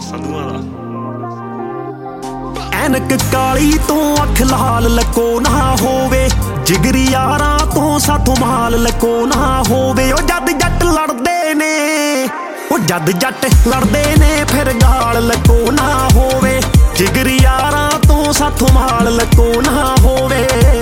ਸੰਧੂਆਂ ਦਾ। ਐਨਕ ਕਾਲੀ ਤੋਂ ਅੱਖ ਲਾਲ ਲਕੋ ਨਾ ਹੋਵੇ, ਜਿਗਰੀ ਯਾਰਾਂ ਤੋਂ ਸਾਥੋਂ ਮਾਲ ਲਕੋ ਨਾ ਹੋਵੇ। ਉਹ ਜਦ ਜੱਟ ਲੜਦੇ ਨੇ, ਉਹ ਜਦ ਜੱਟ ਲੜਦੇ ਨੇ ਫਿਰ ਗਾਲ ਲਕੋ ਨਾ ਹੋਵੇ, ਜਿਗਰੀ ਯਾਰਾਂ ਤੋਂ ਸਾਥੋਂ ਮਾਲ ਲਕੋ ਨਾ ਹੋਵੇ।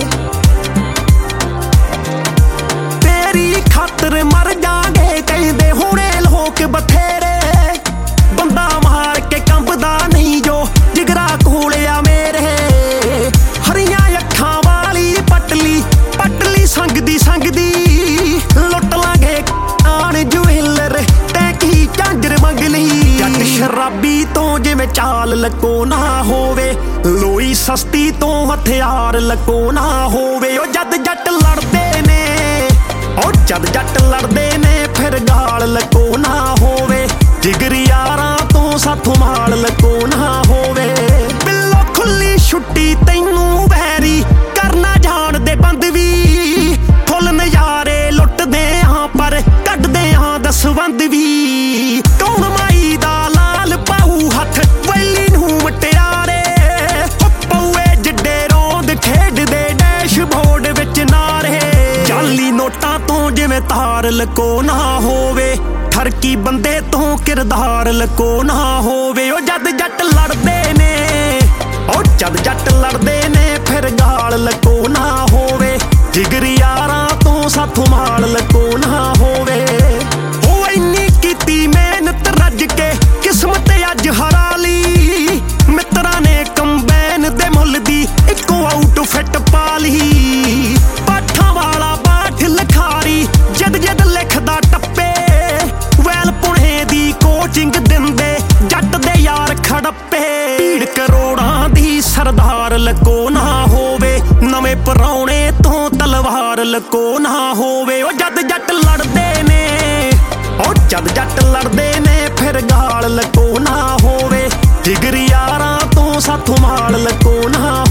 ਤੇਰੀ ਖਾਤਰ ਮਰ ਜਾਗੇ ਕਹਿੰਦੇ ਹੁਣੇ ਲੋਕ ਬਥੇਰੇ, ਬੰਦਾ ਮਾਰ ਕੇ ਕੰਬਦਾ ਨਹੀਂ ਜੋ ਜਿਗਰਾ ਕੋਲ ਆ ਮੇਰੇ। ਹਰੀਆਂ ਅੱਖਾਂ ਵਾਲੀ ਪਟਲੀ ਪਟਲੀ ਸੰਗਦੀ ਸੰਗਦੀ, ਲੁੱਟ ਲਾਂਗੇ ਆਣ ਜੁਇਲਰ ਟੈਂਕੀ ਝਾਂਜਰ ਮੰਗਲੀ। ਜੱਟ ਸ਼ਰਾਬੀ ਤੋਂ ਜਿਵੇਂ ਚਾਲ ਲਕੋ ਨਾ ਹੋਵੇ, ਲੋਈ ਸਸਤੀ ਤੋਂ ਹਥਿਆਰ ਲਕੋ ਨਾ ਹੋਵੇ। ਉਹ ਜਦ ਜੱਟ ਲੜਦੇ ਨੇ, ਉਹ ਜਦ ਜੱਟ ਲੜਦੇ ਨੇ ਫਿਰ ਗਾਲ ਲਕੋ ਨਾ ਹੋਵੇ, ਜਿਗਰੀ ਯਾਰਾਂ ਤੋਂ ਸਾਥੋਂ ਮਾਲ ਲਕੋ ਨਾ ਹੋਵੇ। ਬਿੱਲੋ ਖੁੱਲੀ ਛੁੱਟੀ ਤੈਨੂੰ ਵੈਰੀ ਕਰਨਾ ਜਾਣਦੇ ਬੰਦ ਵੀ, ਫੁੱਲ ਨਜ਼ਾਰੇ ਲੁੱਟਦੇ ਹਾਂ ਪਰ ਕੱਢਦੇ ਹਾਂ ਦਸਵੰਧ ਵੀ। ਕੌਣ ਮਾਈ ਦਾ ਲਾਲ ਪਾਊ ਹੱਥ ਵੈਲੀ ਨੂੰ ਮਟਿਆਰੇ, ਪਊਏ ਜਿੱਡੇ ਰੋਂਦ ਖੇਡਦੇ ਡੈਸ਼ਬੋਰਡ ਵਿੱਚ ਨਾਰੇ। ਜਾਲੀ ਨੋਟਾਂ ਤੋਂ ਜਿਵੇਂ ਤਾਰ ਲਕੋ ਨਾ ਹੋਵੇ, ਠਰਕੀ ਬੰਦੇ ਤੋਂ ਕਿਰਦਾਰ ਲਕੋ ਨਾ ਹੋਵੇ। ਉਹ ਜਦ ਜੱਟ ਲੜਦੇ ਨੇ, ਉਹ ਜਦ ਜੱਟ ਲੜਦੇ ਨੇ ਫਿਰ ਗਾਲ ਲਕੋ ਨਾ ਹੋਵੇ, ਜਿਗਰੀ ਯਾਰਾਂ ਤੋਂ ਸਾਥੋਂ ਮਾਲ ਲਕੋ ਨਾ ਹੋਵੇ। ਉਹ ਇੰਨੀ ਕੀਤੀ ਮਿਹਨਤ ਰੱਜ ਕੇ ਕਿਸਮਤ ਅੱਜ ਹਰਾ ਲਈ, ਮਿੱਤਰਾਂ ਨੇ ਕੰਬਾਈਨ ਦੇ ਮੁੱਲ ਦੀ ਇੱਕੋ ਆਊਟਫਿੱਟ ਪਾ ਲਈ। ਪਾਠਾਂ ਵਾਲਾ ਪਾਠ ਲਿਖਾਰੀ ਜਦ ਜਦ ਲਿਖਦਾ ਟੱਪੇ, ਵੈਲ ਪੁਣੇ ਦੀ ਕੋਚਿੰਗ ਦਿੰਦੇ ਜੱਟ ਦੇ ਯਾਰ ਖੜੱਪੇ। ਭੀੜ ਕਰੋੜਾਂ ਦੀ ਸਰਦਾਰ ਲਕੋ ਨਾ ਹੋਵੇ, ਨਵੇਂ ਪਰਾਉਣੇ ਤੋਂ ਤਲਵਾਰ ਲਕੋ ਨਾ ਹੋਵੇ। ਉਹ ਜਦ ਜੱਟ ਲੜਦੇ ਨੇ, ਉਹ ਜਦ ਜੱਟ ਲੜਦੇ ਨੇ ਫਿਰ ਗਾਲ ਲਕੋ ਨਾ ਹੋਵੇ, ਜਿਗਰੀ ਯਾਰਾਂ ਤੋਂ ਸਾਥੋਂ ਮਾਲ ਲਕੋ ਨਾ